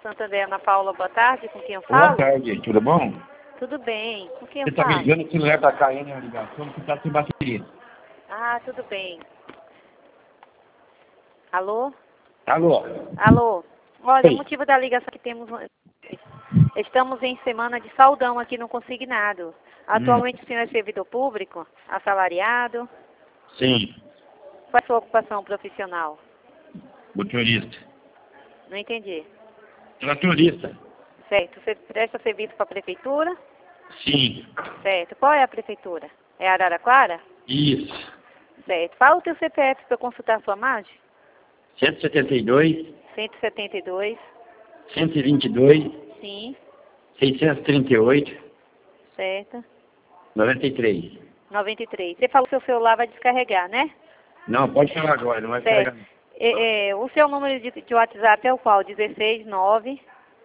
Santander, Ana Paula, boa tarde, com quem eu Boa falo? tarde, tudo bom? Tudo bem, com quem eu Você tá falo? me ligando, o celular tá caindo a ligação, que tá sem bateria. Ah, tudo bem. Alô? Alô? Alô? Olha, o Oi. motivo da ligação que temos... Estamos em semana de saudão aqui no consignado. Atualmente o senhor é servidor público, assalariado? Sim, Qual é a sua ocupação profissional? motorista. Não entendi. Tratorista. Certo, você presta serviço para a prefeitura? Sim, Certo. Qual é a prefeitura? É Araraquara? isso. Certo. Fala o teu CPF para eu consultar a sua margem. 172, 172. 122, Sim. 638, Certo. 93. 93. Você falou que o seu celular vai descarregar, né? Não, pode falar agora, não vai Certo. carregar. O seu número de WhatsApp é o qual? 169.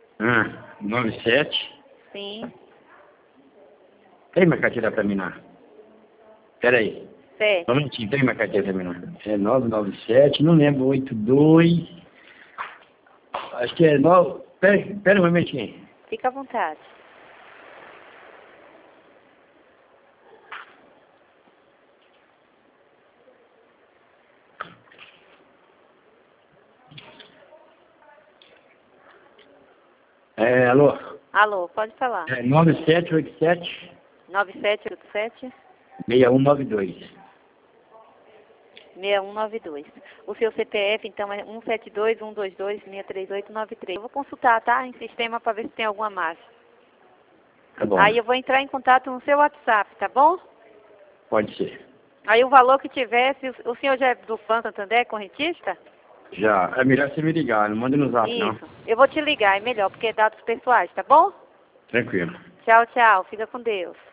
97. Sim. Tem minha carteira pra mim, não? Pera aí. Certo. Um momentinho, tem minha carteira pra mim, não? É 997, não lembro, 82. Acho que é 9. Pera um momentinho. Fica à vontade. Alô? Alô, pode falar. 9787 9787 6192. 6192. O seu CPF, então, é 172-122-63893. Eu vou consultar, tá? Em sistema para ver se tem alguma margem. Tá bom. Aí eu vou entrar em contato no seu WhatsApp, tá bom? Pode ser. Aí o valor que tivesse, o senhor já é do Banco Santander, correntista? Já. É melhor você me ligar, não manda no zap, não. Isso. Eu vou te ligar, é melhor, porque é dados pessoais, tá bom? Tranquilo. Tchau, tchau. Fica com Deus.